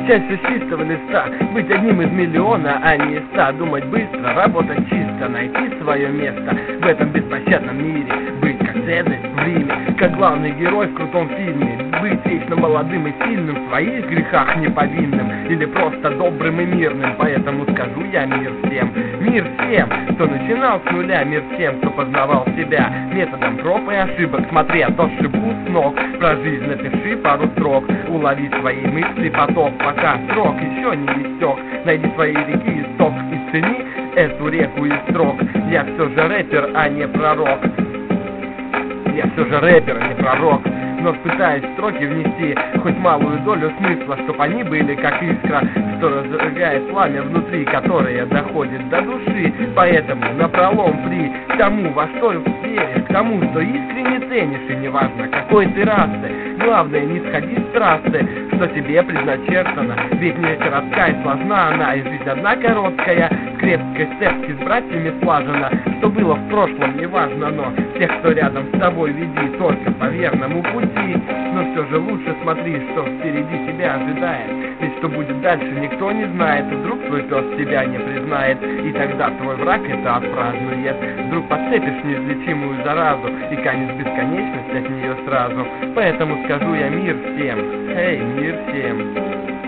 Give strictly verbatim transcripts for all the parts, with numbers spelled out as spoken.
Начать все с чистого листа, быть одним из миллиона, а не из ста. Думать быстро, работать чисто, найти свое место в этом беспощадном мире. Быть как ценность в Риме, как главный герой в крутом фильме. Быть вечно молодым и сильным, в своих грехах неповинным, или просто добрым и мирным. Поэтому скажу я мир всем, мир всем, кто начинал с нуля, мир всем, кто познавал себя методом проб и ошибок. Смотри, а то сшибу с ног, про жизнь напиши пару строк, улови свои мысли поток, пока срок еще не истек. Найди свои реки исток и цени эту реку из строк. Я все же рэпер, а не пророк. Я все же рэпер, а не пророк. Но пытаюсь в строки внести хоть малую долю смысла, чтоб они были как искра, что разжигает пламя внутри, которое доходит до души. Поэтому напролом при тому, во что веришь, к тому, что искренне ценишь, и неважно какой ты расы, главное не сходи с трассы, что тебе предначертано. Ведь не короткая и сложна она, и жизнь одна короткая, с крепкой цепки с братьями слажена. Что было в прошлом, неважно, но тех, кто рядом с тобой, веди только по верному пути. Но все же лучше смотри, что впереди тебя ожидает. Ведь что будет дальше, никто не знает. И вдруг твой пес тебя не признает, и тогда твой враг это отпразднует. Вдруг подцепишь неизлечимую заразу и канешь бесконечность от нее сразу. Поэтому скажу я мир всем, эй, мир всем.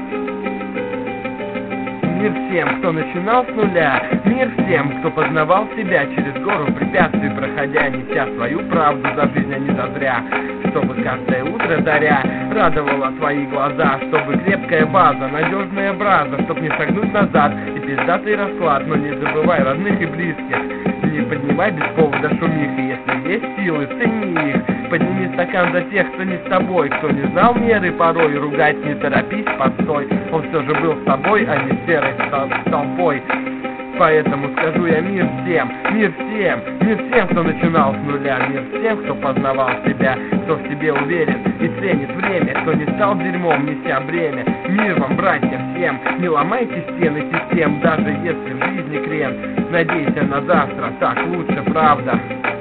Мир всем, кто начинал с нуля, мир всем, кто познавал себя через гору препятствий проходя, неся свою правду за жизнь, а не за зря. Чтобы каждое утро даря радовало твои глаза, чтобы крепкая база, надежная браза, чтоб не шагнуть назад и пиздатый расклад. Но не забывай родных и близких, не поднимай без повода шумихи. Если есть силы, цени их. Подними стакан за тех, кто не с тобой, кто не знал меры порой, ругать не торопись, постой. Он все же был с тобой, а не серой толпой. Поэтому скажу я мир всем, мир всем, мир всем, кто начинал с нуля, мир всем, кто познавал себя, кто в себе уверен и ценит время, кто не стал дерьмом, неся бремя. Мир вам, братья, всем, не ломайте стены систем, даже если в жизни крен. Надейся на завтра, так лучше, правда.